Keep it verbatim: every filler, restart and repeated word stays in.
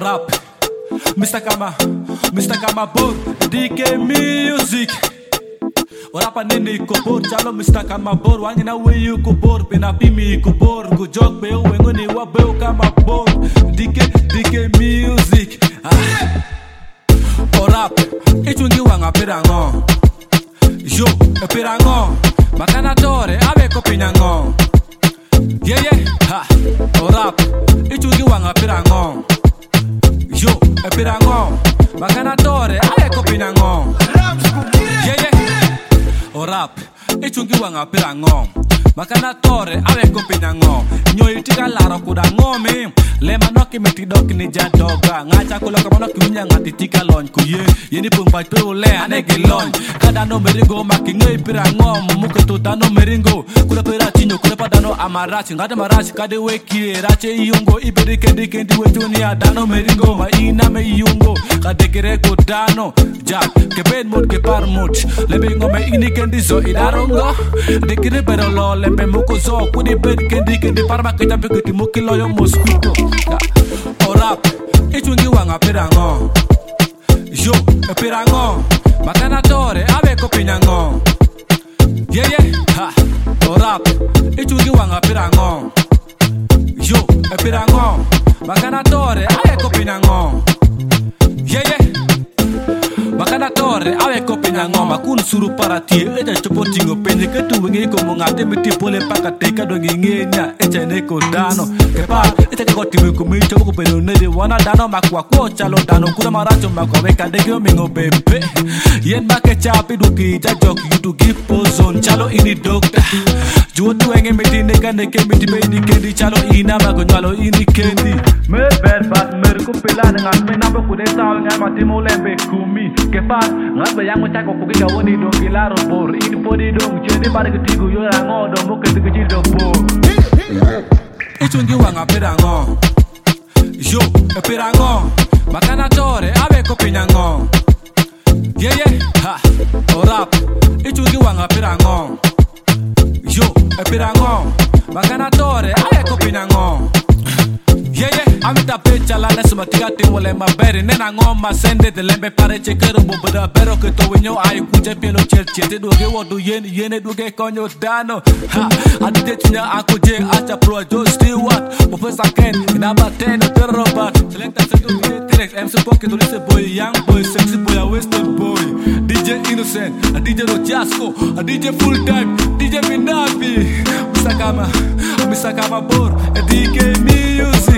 rap Mister Kama, Mister Kama Bor, D K Music. Orapa nini kubor, chalo Mister Kama Bor, wangina weyu kubor, pina pimi kubor, kujok beo, wengoni wa beo Kama Bor, D K, D K Music. Ah. Orap, ichungi wanga pirango, yo, pirango, makana tore, abe ko pinango. Yeah yeah, ha. Orap, ichungi wanga pirango. Yo, e pirango, makana tore, abe ko pinango. Yeah yeah. Orap, ichungi wanga pirango. Makana tore, abe ko pinango. Nyo itika laro kudango me. Lema noki metidoki ni jadoga. Ngacha kulo kama noki winya ngati tika lon kuye. Yeni pung pai pe ule anegi lon. Kada no meringo maki ngai pirango. Mumuke to dano meringo. Kula pera chinyo kula pa dano amarachi. Ngade marachi kade weki rache iyungo. Iberi kendi kendi wetuni ya dano meringo. Ma ina me iyungo. Kade kere ko dano. Jack keben mod ke par mod. Lebe ngo me ini kendi zo idarongo. Dekire pero lo lembe muko zo. Kudi bed kendi kendi parma kita pe kuti muki loyo mosquito. Orap, ichungi wanga pirango. Yo, e pirango, makana tore, abe ko pinango. Yeah yeah, ha. Orap, ichungi wanga pirango. Yo, e pirango, makana tore, abe ko pinango. Yeah yeah. Makana tore, awe ko pinango, makun suru para tie, eja chopo tingo penye ketu wengi ko mungate miti pole paka teka do ngingenya, eja neko dano. Kepa, eja ko timi ko mi chopo ko peno nede wana dano makwa ko chalo dano kuna maracho makwa weka dege mingo bebe. Yen make chapi du ki ja joki you to give pozon chalo ini doctor. Juotu wenge miti neka neke miti beidi kendi chalo ina mako chalo ini kendi. Me bad bad mer ko pela ngan me nabo kude saw ngan matimo lembe kumi. Kepa ngabe yang machako kukiga woni do gilaro bor ini podi dong cheni bare ketigo yo rango do mo ketigo jido bor. Ichungi wanga pirango. Yo, e pirango. Makana tore, abe ko pinango. Yeah yeah, ha. Orap, ichungi wanga pirango. Yo, e pirango. Makana tore, abe ko pinango. Yeah yeah, amita pecha la leso matiga te wole mabere nena ngoma sende de lembe pare chekero boboda bero ke to winyo ay kuje pelo cherche te doge wodu yen yene doge konyo dano ha adite tinya akuje acha pro jo steward mo pesa ken ina bateno terrobat selecta seto T-Rex M C Pocket to listen boy young boy sexy boy a western boy D J Innocent a D J Rochasco a D J full time D J Minabi Mister Kama Mister Kama Bor a D K Music.